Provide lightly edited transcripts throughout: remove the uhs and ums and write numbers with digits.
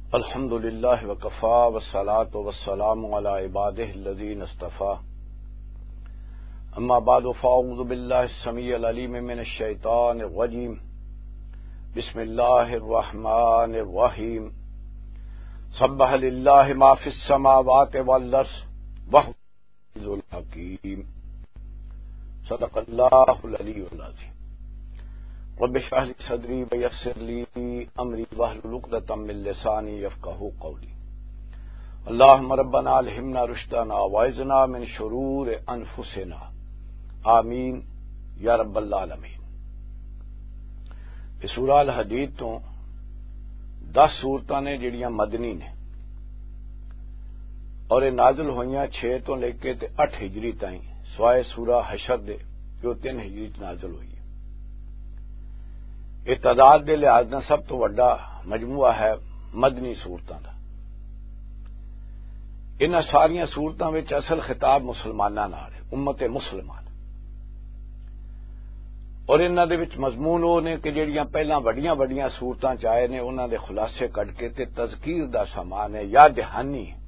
الحمد للہ وکفا والصلاۃ والسلام علی عبادہ الذین اصطفیٰ اما بعد فاعوذ باللہ السمیع العلیم من الشیطان الرجیم بسم اللہ الرحمن الرحیم سبح للہ ما فی السماوات والارض وهو العزیز الحکیم صدق اللہ العلی العظیم رب اشرح لي صدري ويسر لي امري واحلل عقدة من لساني يفقهوا قولي اللهم ربنا الهمنا رشدنا واعذنا من شرور انفسنا آمین یا رب العالمین۔ یہ سورہ الحدید تو 10 سورتاں نے جڑیاں مدنی نے اور یہ نازل ہوئیاں 6 تو لے کے 8 ہجری تائیں سوائے سورہ حشر دے جو 3 ہجری نازل ہوئی۔ یہ تعداد کے لحاظ نہ سب تو بڑا مجموعہ ہے مدنی صورتوں کا۔ ان ساریا صورتوں میں اصل خطاب مسلمانوں نال ہے، امت مسلمان، اور انہاں دے وچ مضمون وہ نے کہ جہاں پہلاں وڈیاں وڈیاں صورتاں چائے نے انہاں دے خلاصے کڈ کے تے تذکیر دا سامان ہے یا دہانی ہے۔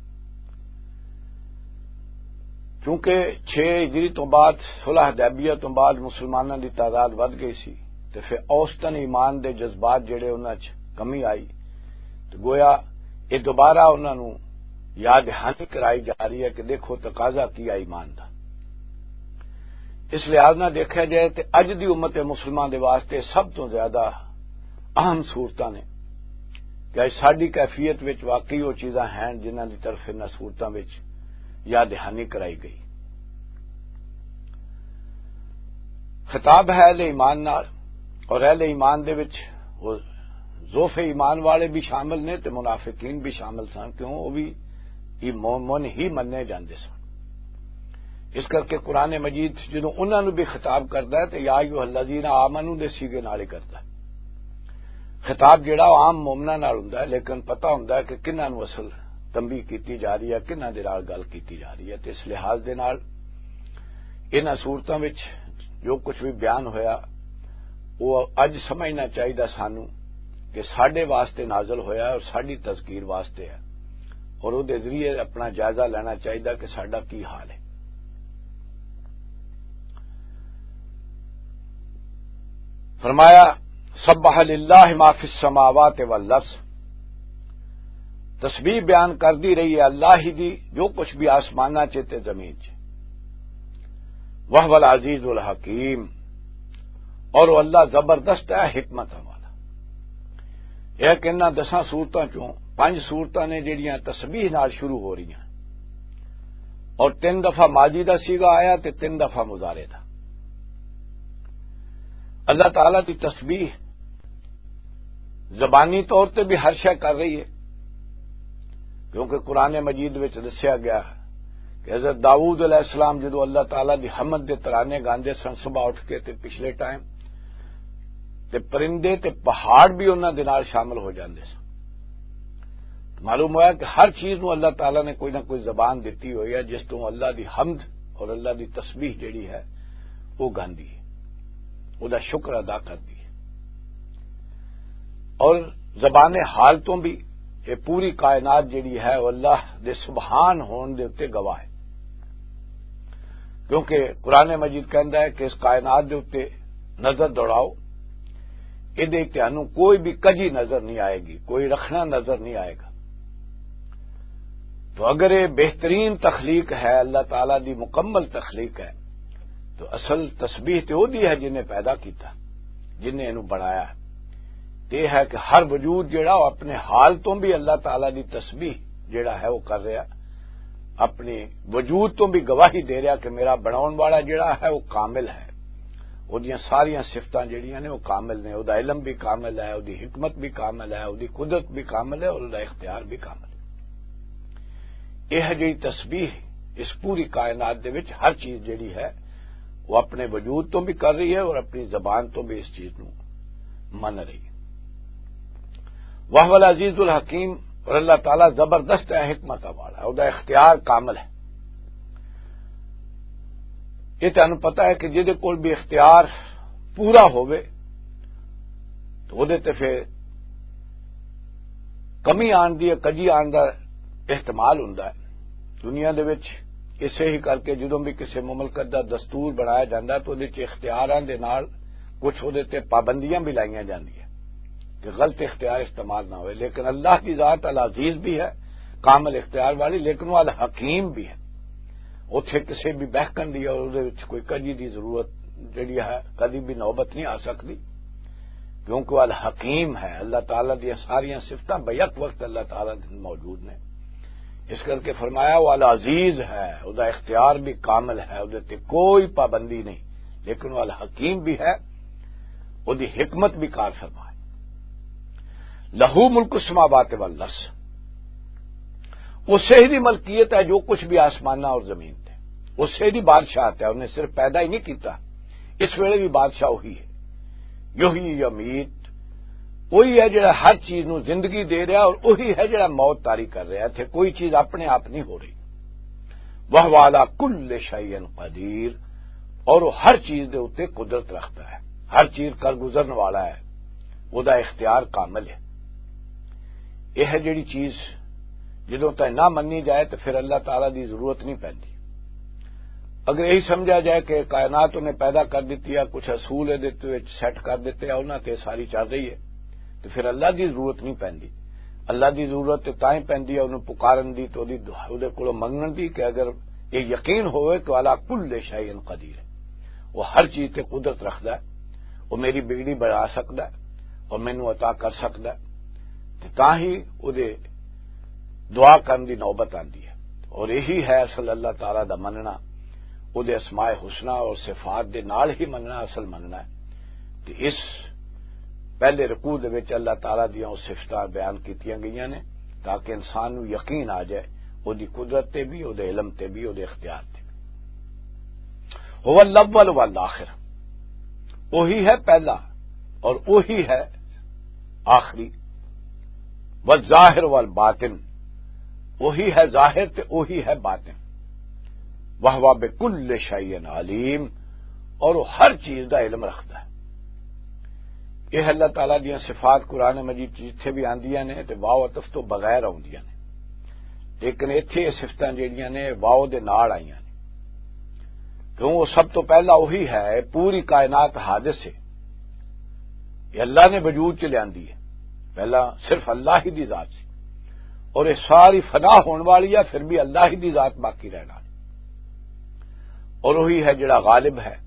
کیونکہ 6 ہجری تو بعد صلح حدیبیہ تو بعد مسلمانوں دی تعداد ود گئی سی تے پھر اوسطن ایمان دے جذبات جڑے انہاں چ کمی آئی تو گویا یہ دوبارہ انہاں نو یاد دہانی کرائی جا رہی ہے کہ دیکھو تقاضا کیا ایمان دا۔ اس لحاظ نہ دیکھا جائے تو اج دی امت مسلمان دے واسطے سب تو زیادہ اہم صورتاں نے کہ ساری کیفیت وچ واقعی وہ چیزاں ہیں جنہاں دی طرف انہاں صورتاں وچ یاد دہانی کرائی گئی۔ خطاب ہے اہل ایمان نال، اور اہل ایمان دے وچ وہ ذوف ایمان والے بھی شامل نے تے منافقین بھی شامل سن، کیوں وہ بھی مومن ہی مننے جاندے سن۔ اس کر کے قرآن مجید جدوں انہاں نو بھی خطاب کردا ہے تے یا ایھا الذین آمنوا دے سیغے نال ہی کردا ہے۔ خطاب جڑا عام مومناں نال ہوندا ہے، لیکن پتہ ہوندا ہے کہ کنہاں نو اصل تنبیہ کیتی جا رہی ہے، کنہاں دے نال گل کیتی جا رہی ہے۔ تے اس لحاظ دے نال انہاں صورتاں وچ جو کچھ بھی بیان ہویا وہ اج سمجھنا چاہیے سانو کہ ساڈے واسطے نازل ہویا اور ساڈی تذکیر واسطے ہے، اور وہ دے ذریعے اپنا جائزہ لینا چاہیے کہ ساڈا کی حال ہے۔ فرمایا سبح للہ ما فی السماوات والارض، تسبیح بیان کر دی رہی ہے اللہ ہی دی جو کچھ بھی آسمانہ چ تے زمین چ، وہو العزیز الحکیم، اور وہ اللہ زبردست ہے حکمت والا۔ یہ کہ انہاں 10 صورتاں چوں 5 صورتاں نے جہڑیاں تسبیح نال شروع ہو رہی ہیں، اور 3 دفعہ ماضی دا سیغہ آیا تے 3 دفعہ مضارع دا۔ اللہ تعالی کی تسبیح زبانی طور تے بھی ہر شے کر رہی ہے، کیونکہ قرآن مجید وچ دسیا گیا ہے کہ حضرت داؤد علیہ السلام جدو اللہ تعالی دی حمد دے ترانے گاندے سن صبح اٹھ کے تے پچھلے ٹائم تے پرندے تے پہاڑ بھی انہاں دے نال شامل ہو جاندے سن۔ معلوم ہوا کہ ہر چیز نو اللہ تعالی نے کوئی نہ کوئی زبان دیتی ہوئی ہے جس تو اللہ دی حمد اور اللہ دی تسبیح جڑی ہے وہ گاندی ہے، وہ دا شکر ادا کردی ہے۔ اور زبان حال تو بھی یہ پوری کائنات جڑی ہے وہ اللہ دے سبحان ہون دے اتے گواہ ہے، کیونکہ قرآن مجید کہندا ہے کہ اس کائنات دے اتے نظر دوڑاؤ، یہ تہانوں کوئی بھی کجی نظر نہیں آئے گی، کوئی رکھنا نظر نہیں آئے گا۔ تو اگر یہ بہترین تخلیق ہے، اللہ تعالی دی مکمل تخلیق ہے، تو اصل تسبیح تو وہی ہے جنہیں پیدا کیتا، جنہیں انہوں بنایا ہے۔ یہ ہے کہ ہر وجود جڑا وہ اپنے حال تو بھی اللہ تعالی دی تسبیح جڑا ہے وہ کر رہا، اپنی وجود تو بھی گواہی دے رہا کہ میرا بناؤن والا جڑا ہے وہ کامل ہے، وہ دیاں ساریاں صفتاں جڑیاں نے وہ کامل نے، وہ دا علم بھی کامل ہے، وہ دی حکمت بھی کامل ہے، وہ دی قدرت بھی کامل ہے، اور وہ دا اختیار بھی کامل ہے۔ یہ ہے جڑی تسبیح اس پوری کائنات دے وچ ہر چیز جڑی ہے وہ اپنے وجود تو بھی کر رہی ہے اور اپنی زبان تو بھی اس چیز نو من رہی ہے۔ وہو العزیز الحکیم، اور اللہ تعالیٰ زبردست ہے حکمت والا، وہ دا اختیار کامل ہے۔ یہ تمہیں پتا ہے کہ جہدے کول بھی اختیار پورا ہوئے تو وہ تے پھر کمی آن دی کجی آن دا احتمال ہوندا ہے دنیا دے وچ اسے ہی کر کے جدوں بھی کسی مملکت دا دستور بنایا جاندا تو اودے وچ اختیاراں دے نال کچھ اودے تے پابندیاں بھی لائیاں جاندیاں کہ غلط اختیار استعمال نہ ہوئے، لیکن اللہ کی ذات العزیز بھی ہے کامل اختیار والی، لیکن وہ الحکیم بھی ہے۔ اتنے کسی بھی بہکن دی اور اودے وچ کوئی کجی دی ضرورت جڑی ہے کدی بھی نوبت نہیں آ سکتی، کیونکہ وہ الحکیم ہے۔ اللہ تعالیٰ دی ساریاں صفتاں بیک وقت اللہ تعالیٰ دے موجود نے، اس کر کے فرمایا وہ العزیز ہے، ادا اختیار بھی کامل ہے، اودے تے کوئی پابندی نہیں، لیکن وہ الحکیم بھی ہے، اودی حکمت بھی کار فرما ہے۔ لہو ملک السماوات والارض، اسے ہی دی ملکیت ہے جو کچھ بھی آسمانہ اور زمین تھے، اسے دی بادشاہت ہے، انہیں صرف پیدا ہی نہیں کیتا، اس ویلے بھی بادشاہ وہی ہے۔ یحیی یمیت، وہی ہے جڑا ہر چیز نو زندگی دے رہا اور وہی ہے جڑا موت طاری کر رہا ہے، تھے کوئی چیز اپنے آپ نہیں ہو رہی۔ وہو علی کل شیء قدیر، اور وہ ہر چیز دے اوتے قدرت رکھتا ہے، ہر چیز کر گزرن والا ہے، وہدا اختیار کامل ہے۔ یہ ہے جڑی چیز جدوں تک نہ منی جائے تو پھر اللہ تعالیٰ دی ضرورت نہیں پیندی۔ اگر یہی سمجھا جائے کہ کائنات انہیں پیدا کر دیتی ہے، کچھ اصول سیٹ کر دیتے ہیں، انہاں تے ساری چل رہی ہے، تو پھر اللہ دی ضرورت نہیں پیندی۔ اللہ دی ضرورت تائیں پیندی ہے انہوں پکارن دی تو دے کولوں منگن دی کہ اگر یہ یقین ہوئے کہ علی کل شیء قدیر ہے، وہ ہر چیز تے قدرت رکھدا ہے، وہ میری بگڑی بڑھا سکدا ہے اور مینوں عطا کر سکدا ہے، تے تاں ہی او دے دعا کرن دی نوبت آندی ہے۔ اور یہی ہے اصل اللہ تعالیٰ دا مننا، او دے اسماء حسنی اور صفات دے نال ہی مننا اصل مننا ہے۔ تے اس پہلے رکوع دے وچ اللہ تعالیٰ دیاں او صفتاں بیان کیتیاں گئیاں نے تاکہ انسان نو یقین آ جائے او دی قدرت تے بھی، او دے علم تے بھی، او دے اختیار تے بھی۔ هو الاول والآخر، وہی ہے پہلا اور وہی ہے آخری۔ والظاہر والباطن، وہی ہے ظاہر تے وہی ہے باطن۔ وہو بکل شیء علیم، اور وہ ہر چیز دا علم رکھتا ہے۔ یہ اللہ تعالیٰ دیاں صفات قرآن مجید جتھے بھی آندیاں نے تے واو عطف تو بغیر آندیاں نے، لیکن ایتھے یہ صفتاں جیڑیاں نے واو دے نال آئیاں نے، کیوں وہ سب تو پہلا وہی ہے، پوری کائنات حادث ہے، یہ اللہ نے وجود چ لیاندی ہے، پہلا صرف اللہ ہی دی ذات سی، اور یہ ساری فنا ہون والی ہے، پھر بھی اللہ ہی دی ذات باقی رہنا، اور وہی ہے جڑا غالب ہے،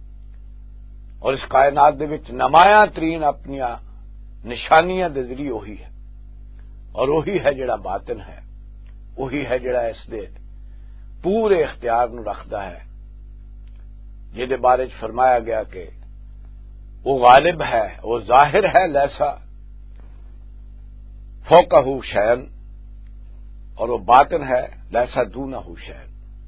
اور اس کائنات دے وچ نمایاں ترین اپنی نشانیاں دے ذریعے وہی ہے، اور وہی ہے جڑا باطن ہے، وہی ہے جڑا اس دے پورے اختیار نو رکھدا ہے، جے دے بارے فرمایا گیا کہ وہ غالب ہے، وہ ظاہر ہے، لیسا فوقہ شیء، اور وہ باطن ہے، لیسا دونہ شیء۔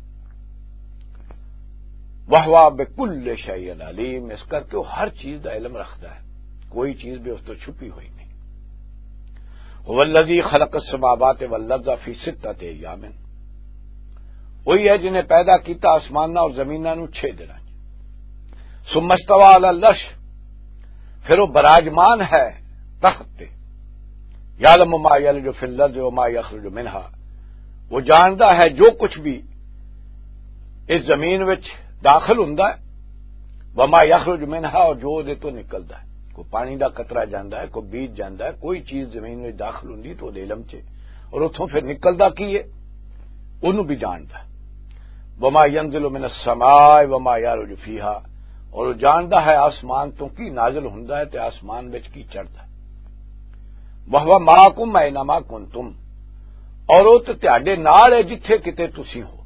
وہو بکل شیء علیم، اس کر کے وہ ہر چیز کا علم رکھتا ہے، کوئی چیز بھی اس تو چھپی ہوئی نہیں۔ هو الذی خلق السماوات والارض فی ستۃ ایام، وہی ہے جنہیں پیدا کیتا آسماناں اور زمیناں نو 6 دناں، ثم استوى علی العرش، پھر وہ براجمان ہے تخت پہ، یعلم ما یلج فی الارض وما یخرج منہا، وہ جانتا ہے جو کچھ بھی اس زمین وچ داخل ہوندا ہے، وما یخرج منہا، اور جو دے تو نکلدا ہے، کوئی پانی دا قطرہ جاندا ہے، کوئی بیج جاندا ہے، کوئی چیز زمین وچ داخل ہوندی تو دے علم چ، اور اتھوں پھر نکلدا کی ہے انہوں بھی جاندا ہے۔ وما ينزل من السماء وما يعرج فيها، اور وہ جاندا ہے آسمان تو کی نازل ہوندا ہے تے آسمان وچ کی چڑھدا ہے۔ وهو معكم اينما كنتم، اور وہ تہاڈے نال ہے جتھے کتے تسی ہو۔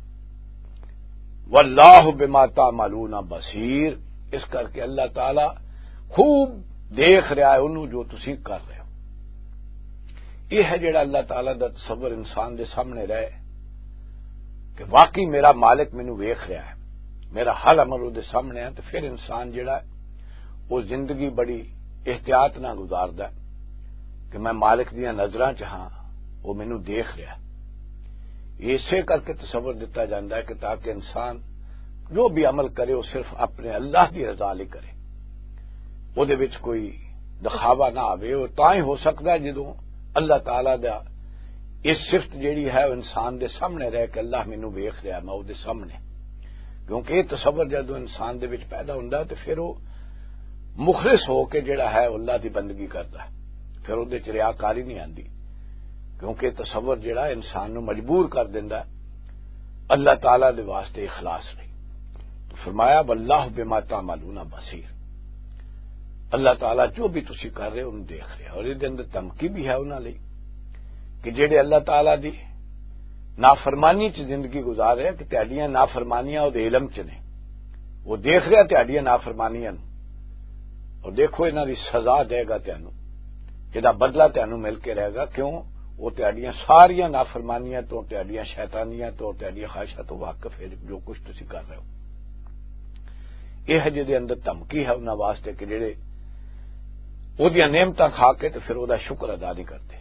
واللہ بما تعملون بصیر، اس کر کے اللہ تعالی خوب دیکھ رہا ہے انہوں جو تسی کر رہے ہو۔ یہ ہے جڑا اللہ تعالی دا تصور انسان دے سامنے رہے کہ واقعی میرا مالک مینوں ویکھ رہا ہے، میرا ہر عمل دے سامنے ہے، تو پھر انسان جڑا ہے وہ زندگی بڑی احتیاط نہ گزاردا ہے کہ میں مالک دیاں نظراں چ ہاں، وہ مینوں دیکھ رہا ہے۔ اسے کر کے تصور دیتا جاتا ہے کہ تاکہ انسان جو بھی عمل کرے وہ صرف اپنے اللہ کی رضا لئی کرے، وہ دے وچ کوئی دکھاوا نہ آوے، وہ تاں ہی ہو سکتا ہے جدوں اللہ تعالی دا اس صفت جیڑی ہے وہ انسان دے سامنے رہ کے اللہ مینوں ویکھ رہا میں وہ دے سامنے، کیونکہ یہ تصور جدوں انسان دے وچ پیدا ہوندا تے پھر وہ مخلص ہو کے جڑا ہے اللہ دی بندگی کردا ہے، پھر وہ وچ ریاکاری نہیں آندی، کیونکہ تصور جڑا انسان نو مجبور کر دیندا ہے اللہ تعالی دے واسطے اخلاص نہیں۔ تو فرمایا واللہ بما تعملون بصیر، اللہ تعالی جو بھی تسی کر رہے ہو انہوں دیکھ رہے، اور یہ اندر دھمکی بھی ہے انہاں لئی کہ جڑے اللہ تعالی دی نافرمانی چ زندگی گزار رہے کہ تہاڈیاں نافرمانیاں وہ علم چ نے، وہ دیکھ رہا تہاڈیاں نافرمانیاں نوں، اور دیکھو انہاں دی سزا دے گا تانوں، جہاں بدلہ تانوں مل کے رہے گا، کیوں وہ تہاڈیاں ساریاں نافرمانیاں تو، تہاڈیاں شیطانیاں تو، تہاڈیاں خواہشاں تو واقف ہے جو کچھ تسی کر رہے ہو۔ یہ ہے جہدے اندر دھمکی ہے انہاں واسطے کہ جڑے اودیاں نعمتاں کھا کے تے پھر اودا شکر ادا نہیں کرتے۔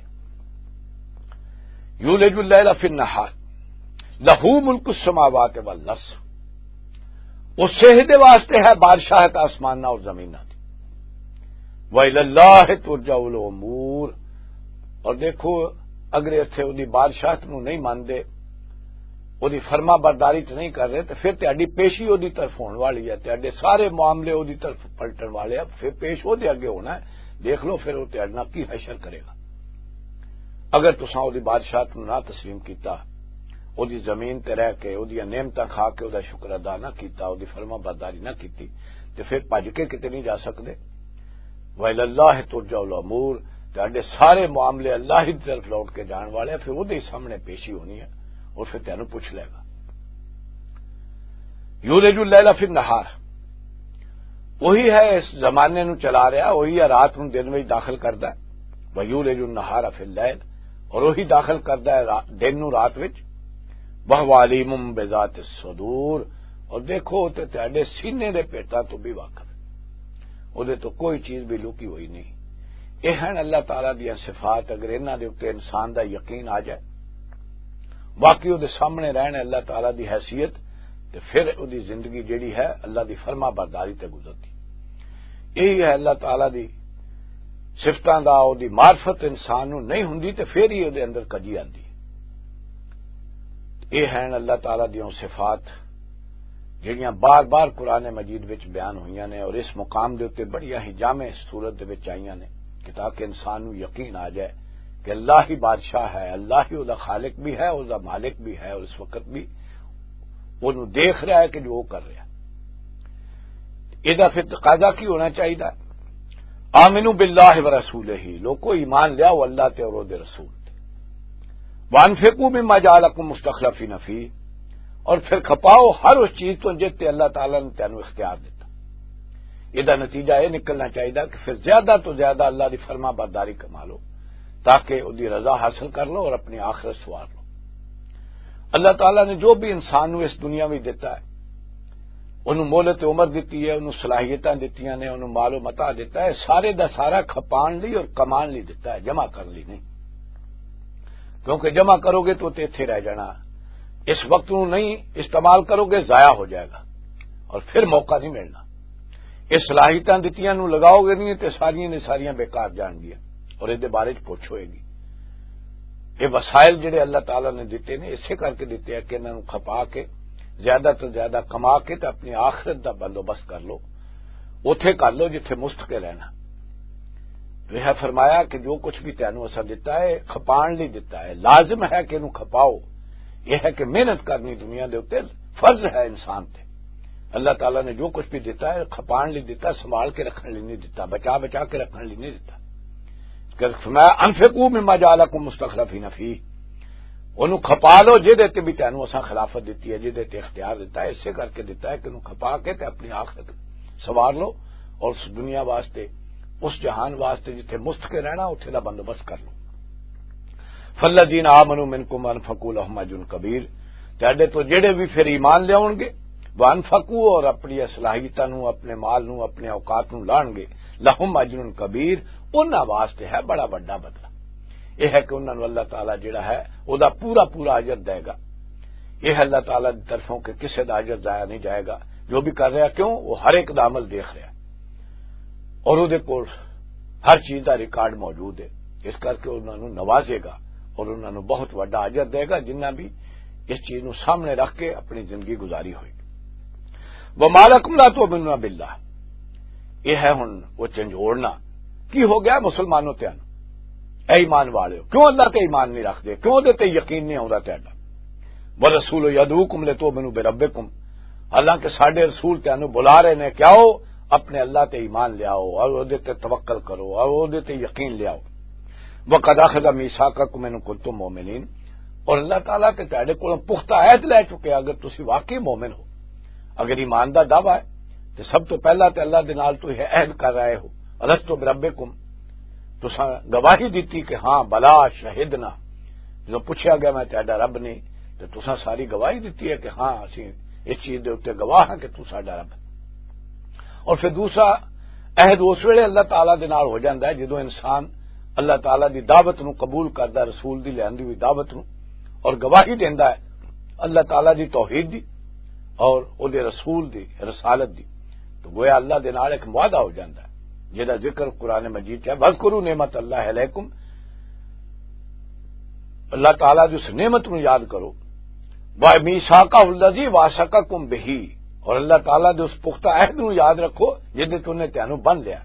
یولج اللیل فی النہار لہ ملک السماوات والارض، اس دے واسطے ہے بادشاہت آسمانہ اور زمینہ دی، وإلی اللہ ترجع الامور، اور دیکھو اگر اتنے وہی بادشاہت نو نہیں مانتے، وہی فرما برداری تو نہیں کر رہے، تو پھر تہاڈی پیشی وہی طرف ہونے والی ہے، تہاڈے سارے معاملے وہی طرف پلٹن والے ہیں، پھر پیش وہ اگے ہونا ہے، دیکھ لو پھر وہ تہاڈے نال کی حشر کرے گا اگر تساں وہی بادشاہت نو نہ تسلیم کیتا، وہی زمین تے رہ کے وہی نعمتاں کھا کے وہدا شکر ادا نہ کیتا، وہی فرما برداری نہ کیتی، تو پھر بھج کے کتے نہیں جا سکتے۔ وإلی اللہ ترجع الامور، تہاڈے سارے معاملے اللہ ہی طرف لوٹ کے جان والے ہیں، پھر وہ سامنے پیشی ہونی ہے اور پھر تینوں پوچھ لے گا۔ یولج اللیل فی النہار، وہی ہے اس زمانے نو چلا رہا، وہی ہے رات نو دن میں داخل کردا ہے، ویولج النہار فی اللیل، اور وہی داخل کردا ہے دن نو رات وچ، وہو علیم بذات الصدور، اور دیکھو تے تہاڈے سینے دے پیٹاں تو بھی واقف ہے، اودے تو کوئی چیز بھی لکی ہوئی نہیں۔ یہ ہیں اللہ تعالی دیا صفات، اگر انہاں دے اوتے انسان دا یقین آ جائے، باقی وہ سامنے رہنے اللہ تعالی دی حیثیت، تو پھر وہی زندگی جیڑی ہے اللہ دی فرما برداری تے گزرتی۔ یہی ہے اللہ تعالی دی صفتاں دا او دی معرفت انسان نو نہیں ہوندی تے پھر ہی دے اندر کجی آندی۔ یہ ہیں اللہ تعالی دی صفات جڑیاں بار بار قرآن مجید وچ بیان ہوئیاں نے، اور اس مقام دے اوتے بڑیاں ہی جامع صورت دے وچ آئیاں نے کہ تاکہ انسان نو یقین آ جائے کہ اللہ ہی بادشاہ ہے، اللہ ہی دا خالق بھی ہے، دا مالک بھی ہے، اور اس وقت بھی وہ دیکھ رہا ہے کہ جو وہ کر رہا ہے۔ یہ پھر تقاضا کی ہونا چاہیے؟ آمنو باللہ ورسولہ، لوگو ایمان لیا وہ اللہ تے اور وہ دے رسول تے، وانفقوا مما جعلکم مستخلفین فیہ، اور پھر کھپاؤ ہر اس چیز تو جتے اللہ تعالیٰ نے تینوں اختیار دیتا۔ یہ نتیجہ یہ نکلنا چاہیے کہ پھر زیادہ تو زیادہ اللہ دی فرما برداری کما لو تاکہ دی رضا حاصل کر لو اور اپنی آخرت سوار لو۔ اللہ تعالیٰ نے جو بھی انسان نو اس دنیا میں دیتا ہے، انہوں مہلت عمر دیتی ہے، انہوں صلاحیتاں دیتیاں نے، انہوں مال و متاع دیتا ہے، سارے دا سارا کھپان لی اور کمان لی دیتا ہے، جمع کر لی نہیں، کیونکہ جمع کرو گے تو ایتھے رہ جانا، اس وقت نو نہیں استعمال کرو گے ضائع ہو جائے گا اور پھر موقع نہیں ملنا۔ یہ صلاحیتاں دیتیاں نو لگاؤ گے نہیں تے ساریاں نے ساریاں بیکار جان گیا، اور یہ بارے پوچھ ہوئے گی۔ یہ وسائل جڑے اللہ تعالیٰ نے دیتے نے اسے کر کے دیتے ہیں کہ انہاں نوں کھپا کے زیادہ تو زیادہ کما کے تے اپنی آخرت دا بندوبست کر لو، اوتھے کر لو جتھے مستقل رہنا۔ یہ ہے فرمایا کہ جو کچھ بھی تینوں اسا دیتا ہے کھپان لی دیتا ہے، لازم ہے کہ انہوں کھپاؤ، یہ ہے کہ محنت کرنی دنیا دے اوتے فرض ہے انسان تے۔ اللہ تعالیٰ نے جو کچھ بھی دیتا ہے کھپان لی دیتا، سنبھال کے رکھنے لی نہیں دیتا، بچا بچا کے رکھنے لی نہیں دیتا۔ فرمایا انفقوا مما جعلکم مستخلفین فیہ، انہوں کھپا لو جہدے تے بھی تینوں اساں خلافت دیتی ہے، جہدے تے اختیار دیتا ہے، اسے کر کے دیتا ہے کہ انہوں کھپا کے تے اپنی آخرت سوار لو اور اس دنیا واسطے، اس جہان واسطے جتھے مستقل رہنا اتھے دا بندوبست کر لو۔ فالذین آمنوا منکم وانفقوا لهم اجر کبیر، تہاڈے تو جڑے بھی پھر ایمان لے آؤ گے، وانفقوا اور اپنی صلاحیتاں نو، اپنے مال نو، اپنے اوقات نو لان گے، لهم اجر کبیر، انہاں واسطے ہے بڑا بڑا بدلہ۔ یہ ہے کہ انہوں نے اللہ تعالیٰ جڑا ہے وہ پورا پورا اجر دے گا۔ یہ ہے اللہ تعالیٰ کی طرفوں کہ کسی دا اجر ضائع نہیں جائے گا، جو بھی کر رہا کیوں وہ ہر ایک دا عمل دیکھ رہا ہے اور وہ ہر چیز دا ریکارڈ موجود ہے۔ اس کر کے انہوں نے نوازے گا اور انہوں نے بہت وڈا اجر دے گا جنہ بھی اس چیز نو سامنے رکھ کے اپنی زندگی گزاری ہوئی. وَمَا لَكُمْ لَا تُؤْمِنُونَ بِاللَّهِ یہ ہے ہن وہ چنجوڑنا کی ہو گیا مسلمانوں تے اے ایمان والے کیوں اللہ تے ایمان نہیں رکھتے کیوں دے تے یقین نہیں ہوندا تہاڈا. وَرَسُولُ يَدْعُوكُمْ لِتُؤْمِنُوا بِرَبِّكُمْ حالانکہ ساڈے رسول تانوں بلا رہے نے کہ آؤ اپنے اللہ تے ایمان لے آؤ اور اودے تے توکل کرو اور اودے تے یقین لے آؤ. وَقَدْ أَخَذَ مِيثَاقَكُمْ إِن كُنتُم مُؤْمِنِينَ اور اللہ تعالیٰ تے تہاڈے کولوں پختہ عہد لے چکے اگر تسی واقعی مومن ہو اگر ایمان دا دعویٰ ہے تو سب تو پہلا تے اللہ دے نال تو یہ عہد کر رہے ہو الستو بربکم تساں گواہی دیتی کہ ہاں بلا شہدنا جو پوچھا گیا میں تہاڈا رب نہیں تو تساں ساری گواہی دیتی ہے کہ ہاں اسی اس چیز دے اوتے گواہ ہاں کہ تو ساڈا رب. اور پھر دوسرا عہد اس ویلے اللہ تعالیٰ دے نال ہو جاندا ہے جدوں انسان اللہ تعالیٰ دی دعوت نو قبول کردا رسول دی لیندی ہوئی دعوت نو اور گواہی دیندا ہے اللہ تعالیٰ دی توحید دی اور او دے رسول دی رسالت دی تو گویا اللہ دے نال ایک معاہدہ ہو جاندا ہے جہاں ذکر قرآن مجید ہے وذکروا نعمت اللہ علیکم اللہ تعالیٰ دی اس نعمت نو یاد کرو وَمِيثَاقَهُ الَّذِي وَاثَقَكُم بِهِ اور اللہ تعالیٰ دے اس پختہ عہد نو یاد رکھو جدے تُنے تانوں بن لیا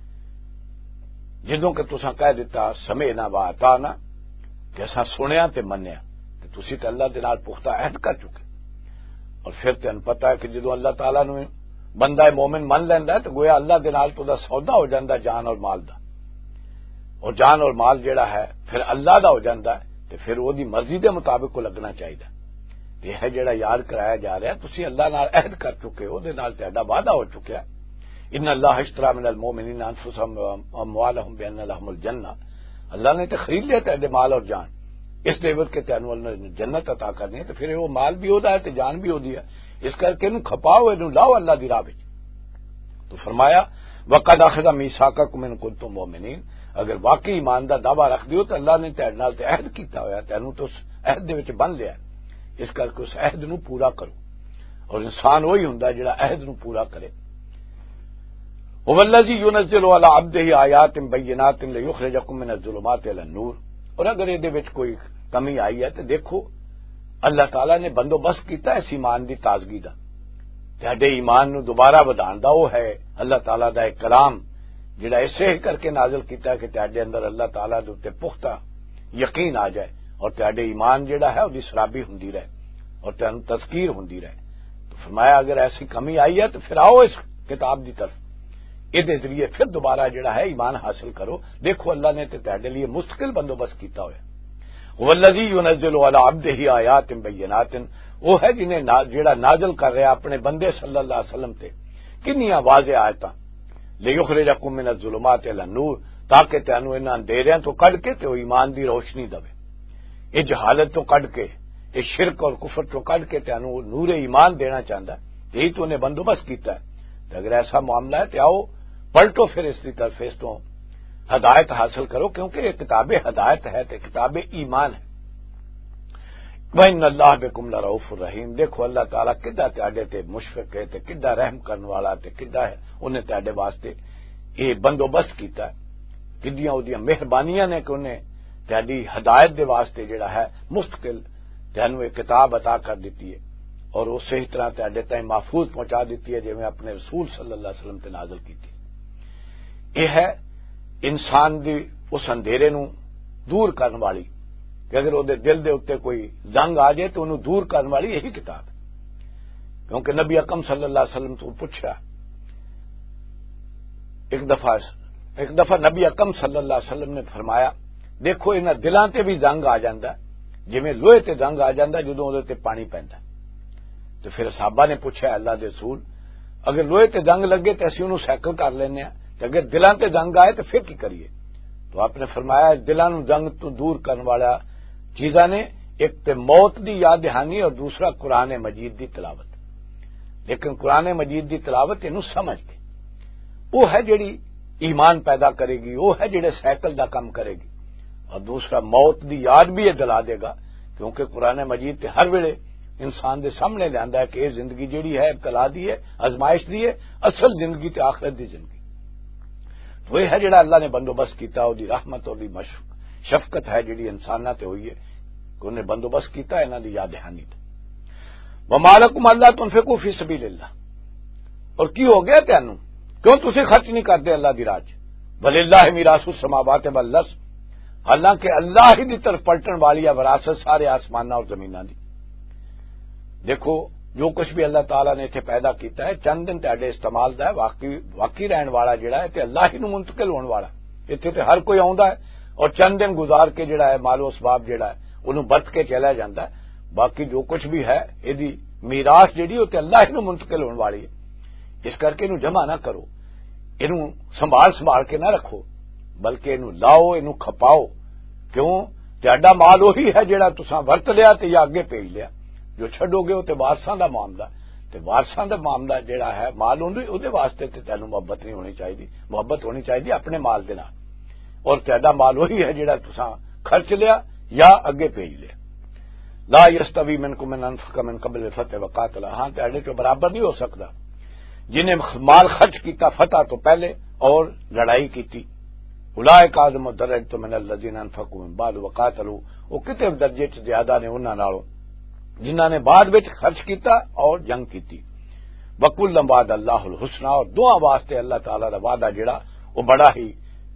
جدوں کہ تساں کہہ دیتا سمعنا وَأَطَعْنَا کہ اساں سنیا تے منیا تے تسی تے اللہ دے نال پختہ عہد کر چکے. اور پھر تینوں پتہ ہے کہ جدوں اللہ تعالیٰ نو بندہ مومن من لیندا ہے تو گویا اللہ دے نال تو دا سودا ہو جاندا جان اور مال دا اور جان اور مال جیڑا ہے پھر اللہ دا ہو جاندا ہے تے پھر وہ دی مرضی دے مطابق کو لگنا چاہیے. یہ ہے جڑا یاد کرایا جا رہا ہے تسی اللہ نال عہد کر چکے ہو دے نال تہاڈا وعدہ ہو چکا ہے. ان اللہ اشترى من المؤمنین انفسهم واموالهم بان لهم الجنہ اللہ نے تو خرید لیا تہاڈے مال اور جان اس لیول کے تینوں جنت عطا کرنی ہے تو پھر وہ مال بھی ہوتا ہے تو جان بھی ہوتی ہے اس کر کے کھپاؤ لاؤ اللہ دی راہ وچ. تو فرمایا وقد اخذ میثاقکم ان کنتم مؤمنین اگر واقعی ایمان دا دعویٰ رکھ دیو تو اللہ نے تہاڈے نال تے عہد کیتا ہویا تینوں تو اس عہد دے وچ بن لیا اس کر کے اس عہد نو پورا کرو اور انسان وہی ہوندا ہے جڑا عہد نو پورا کرے. هو الذی ينزل علی عبده آیات بینات لیخرجکم من الظلمات الی النور اور اگر یہ وچ کوئی کمی آئی ہے تو دیکھو اللہ تعالیٰ نے بندوبست کیتا ہے اس ایمان دی تازگی دا تہاڈے ایمان نو دوبارہ ودان دا وہ ہے اللہ تعالیٰ دا ایک کلام جڑا اسے کر کے نازل کیتا ہے کہ تہاڈے اندر اللہ تعالیٰ دے اوتے پختہ یقین آ جائے اور تہاڈے ایمان جڑا ہے اودی سرابی ہوندی رہے اور تہانوں تذکیر ہوندی رہے. تو فرمایا اگر ایسی کمی آئی ہے تو پھر آؤ اس کتاب دی طرف یہ ذریعے پھر دوبارہ جڑا ہے ایمان حاصل کرو. دیکھو اللہ نے تہاڈے لیے مستقل بندوبست کیتا ہوا ہے. والذی ینزل علی عبدہ آیات بینات وہ ہے جنہیں جڑا نازل کر رہا اپنے بندے صلی اللہ علیہ وسلم تے کنیاں واضح آیتاں لیخرجکم من الظلمات الی النور تاکہ تانوں انہاں اندھیریاں تو کڈ کے تے ایمان دی روشنی دے یہ جہالت تو کڈ کے یہ شرک اور کفر تو کڈ کے تانوں نور ایمان دینا چاہندا ہے یہی تو نے بندوبست کیتا ہے. تو اگر ایسا معاملہ ہے تو آؤ پلٹو پھر اس کی طرف اس تو ہدایت حاصل کرو کیونکہ یہ کتاب ہدایت ہے تو کتاب ایمان ہے. وَإِنَّ اللَّهَ بِكُمْ لَرَءُوفٌ رَحِيمٌ دیکھو اللہ تعالیٰ کڈا تہاڈے تے مشفق ہے تے کڈا رحم کرنے والا تے کڈا ہے انہیں تہاڈے واسطے یہ بندوبست کیتا ہے کڈیاں اودیاں مہربانیاں نے کہ انہیں تہاڈی ہدایت دے واسطے جڑا ہے مستقل تانوں ایک کتاب عطا کر دیتی ہے اور اسی طرح تہاڈے تائیں محفوظ پہنچا دیتی ہے جویں اپنے رسول صلی اللہ علیہ وسلم تے نازل کیتی. یہ ہے انسان دی اس اندھیرے نو دور کرنے والی کہ اگر وہ دل دے اوتے کوئی زنگ آ جائے تو انہوں دور کرنے والی یہی کتاب ہے. کیونکہ نبی اکرم صلی اللہ علیہ وسلم تو پوچھا ایک دفعہ نبی اکرم صلی اللہ علیہ وسلم نے فرمایا دیکھو انہاں دلاں تے بھی زنگ آ جاندا جویں لوہے تے زنگ آ جاندا جدوں اودے تے پانی پیندا. تو پھر صحابہ نے پوچھا اللہ دے رسول اگر لوہے تے زنگ لگے تو اسی انہوں سیکل کر لینے ہیں تو اگر دلاں تے زنگ آئے تو پھر کی کریے. تو آپ نے فرمایا دلاں نو زنگ تو دور کرنے والا چیزاں نے ایک تے موت دی یاد دہانی اور دوسرا قرآن مجید دی تلاوت. لیکن قرآن مجید دی تلاوت انہوں سمجھ کے وہ ہے جڑی ایمان پیدا کرے گی وہ ہے جڑے سائیکل دا کام کرے گی اور دوسرا موت دی یاد بھی یہ دلا دے گا کیونکہ قرآن مجید تے ہر ویلے انسان دے سامنے لیندا ہے کہ یہ زندگی جڑی ہے ابتلا دی ہے آزمائش دی ہے اصل زندگی تے آخرت دی زندگی. وہ ہے جڑا اللہ نے بندوبست کیتا وہ دی رحمت اور دی شفقت ہے جڑی انساناں تے ہوئی ہے کہ انہیں بندوبست کیتا ہے انہاں دی یاد دہانی تے وما لکم الا تنفقوا فی سبیل اللہ اور کی ہو گیا تینوں کیوں تسی خرچ نہیں کرتے اللہ دی راہ وچ وللہ میراث السماوات والارض حالانکہ اللہ ہی دی طرف پلٹن والی ہے وراثت سارے آسماناں اور زمیناں دی دیکھو جو کچھ بھی اللہ تعالیٰ نے اتنے پیدا کیتا ہے چند دن تہاڈے استعمال دا ہے واقعی رہن والا جڑا ہے تے اللہ ہی نو منتقل ہون والا اتنے تے ہر کوئی آوندا ہے اور چند دن گزار کے جڑا ہے مال و اسباب جڑا ہے انہوں برت کے چلا جاندا ہے باقی جو کچھ بھی ہے ایدی میراث جڑی وہ تے اللہ ہی نو منتقل ہون والی ہے اس کر کے انہوں جمع نہ کرو انہوں سنبھال کے نہ رکھو بلکہ انہوں لاؤ انہوں کھپاؤ کیوں تہاڈا مال وہی ہے جڑا تساں ورت لیا تے یا اگے بھیج لیا جو چھڈو گے تے وارثاں دا معاملہ تے وارثاں دا معاملہ جڑا ہے مال اودے واسطے تے تینوں محبت نہیں ہونی چاہیے محبت ہونی چاہیے اپنے مال دے نال اور تہاڈا مال وہی ہے جڑا تساں خرچ لیا یا اگے بھیج لیا لا یستوی منکم من انفق من قبل الفتح وقاتل ہاں تہاڈے تو برابر نہیں ہو سکتا جنہیں مال خرچ کیتا فتح تو پہلے اور لڑائی کیتی اولئک اعظم درجۃ من الذین انفقوا من بعد وقاتلوا وہ کتے درجے چ زیادہ نے انہاں نالوں جنہاں نے بعد وچ خرچ کیتا اور جنگ کیتی وکل وعد اللہ الحسنى اور دعا واسطے اللہ تعالی دا وعدہ جڑا وہ بڑا ہی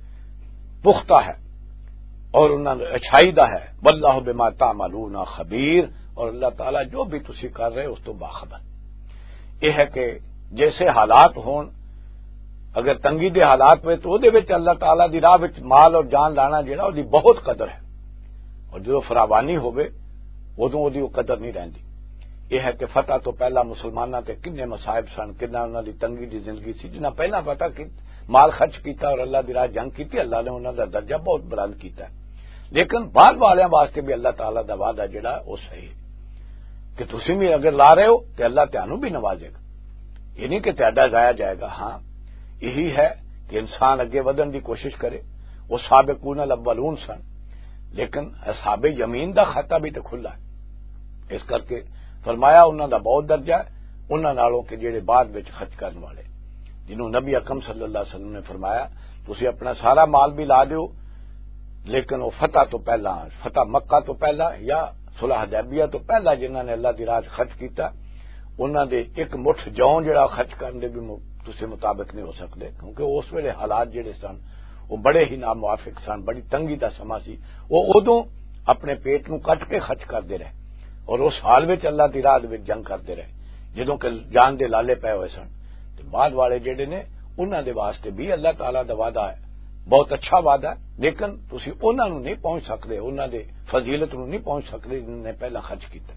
پختہ ہے اور انہاں نے اچھائی دا ہے واللہ بما تعملون خبیر اور اللہ تعالی جو بھی تسی کر رہے اس تو باخبر یہ ہے کہ جیسے حالات ہون اگر تنگی دے حالات ہوئے تو دے وچ اللہ تعالی دی راہ وچ مال اور جان لانا جڑا او دی بہت قدر ہے اور جو فراوانی ہوے ادوں وہ قدر نہیں رہندی یہ ہے کہ فتح تو پہلا مسلماناں تے کنے مصائب سن کنا انہاں دی تنگی دی زندگی سی جنہاں پہلا پتہ کہ مال خرچ کیتا اور اللہ دی راہ جنگ کیتی اللہ نے انہاں دا درجہ بہت بلند کیتا ہے لیکن بعد والیاں واسطے بھی اللہ تعالی دا وعدہ جڑا وہ صحیح ہے کہ تسی بھی اگر لا رہے ہو تے اللہ تانوں بھی نوازے گا یہ نہیں کہ تہاڈا ضائع جائے گا ہاں یہی ہے کہ انسان اگے ودن دی کوشش کرے وہ سابقون الاولون سن لیکن اصحاب یمین دا خطہ بھی تو کھلا ہے اس کر کے فرمایا انہاں دا بہت درجہ ہے انہاں نالوں کے جڑے بعد وچ خرچ کرن والے جنہوں نبی اکرم صلی اللہ علیہ وسلم نے فرمایا تسی اپنا سارا مال بھی لا دیو لیکن وہ فتح تو پہلا فتح مکہ تو پہلا یا صلح حدیبیہ تو پہلا جنہاں نے اللہ دی راہ خرچ کیتا انہاں دے ایک مٹھ جون جڑا خرچ کرن دے بھی تسی مطابق نہیں ہو سکتے کیونکہ اس ویلے حالات جڑے سن وہ بڑے ہی ناموافق سن بڑی تنگی دا سما سی وہ ادوں اپنے پیٹ نو کٹ کے خرچ کردے رہے اور اس حال وچ اللہ دی راہ وچ جنگ کردے رہے جدوں کہ جان دے لالے پے ہوئے سن تے بعد والے جڑے نے انہاں دے واسطے بھی اللہ تعالی دا وعدہ ہے بہت اچھا وعدہ ہے لیکن تسی انہاں نو نہیں پہنچ سکدے انہاں دے فضیلت نو نہیں پہنچ سکدے جنہاں نے پہلا خرچ کیتا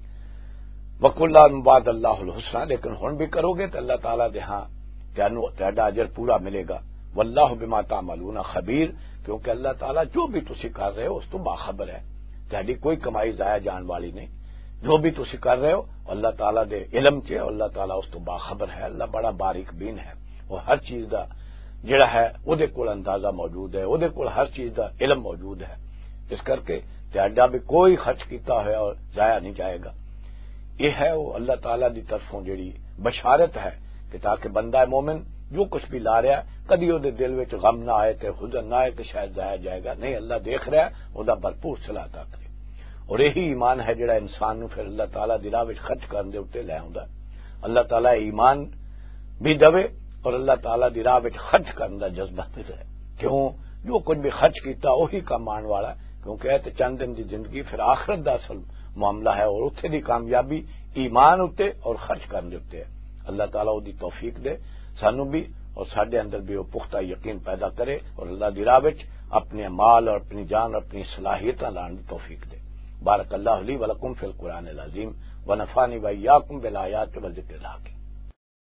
وکل وعد اللہ الحسنى لیکن ہن بھی کرو گے تو اللہ تعالی دے ہاں تہاڈا اجر پورا ملے گا واللہ بما تعملون خبیر کیونکہ اللہ تعالی جو بھی تسی کر رہے ہو اس تو باخبر ہے تہاڈی کوئی کمائی ضائع جان والی نہیں جو بھی تسی کر رہے ہو اللہ تعالی دے علم چ اللہ تعالی اس تو باخبر ہے اللہ بڑا باریک بین ہے وہ ہر چیز دا جڑا ہے او دے کول اندازہ موجود ہے او دے کول ہر چیز دا علم موجود ہے اس کر کے تہاڈا بھی کوئی خرچ کیتا ہے اور ضائع نہیں جائے گا یہ ہے وہ اللہ تعالی دی طرفوں جڑی بشارت ہے کہ تاکہ بندہ مومن جو کچھ بھی لا رہا ہے کدی وہ دل وچ غم نہ آئے تے حزن نہ آئے کہ شاید ضائع جائے گا نہیں اللہ دیکھ رہا ہے وہ بھرپور صلاح عطا کرے اور یہی ایمان ہے جڑا انسان نو پھر اللہ تعالی دی راہ وچ خرچ کرن دے اوتے لے آوندا اللہ تعالی ایمان بھی دے اور اللہ تعالی دی راہ وچ خرچ کرن دا جذبہ دے کیوں جو کچھ بھی خرچ کیتا وہی کام آن والا کیونکہ اے تے چند دن دی زندگی پھر آخرت دا اصل معاملہ ہے اور اتھے دی کامیابی ایمان اتے اور خرچ کرنے اتے ہے اللہ تعالیٰ دی توفیق دے سانو بھی اور ساڈے اندر بھی وہ پختہ یقین پیدا کرے اور اللہ دی راہ وچ اپنے مال اور اپنی جان اور اپنی صلاحیتاں لان دی توفیق دے بارک اللہ لی ولکم فی القرآن العظیم ونفعنی وإیاکم بالآیات والذکر الحکیم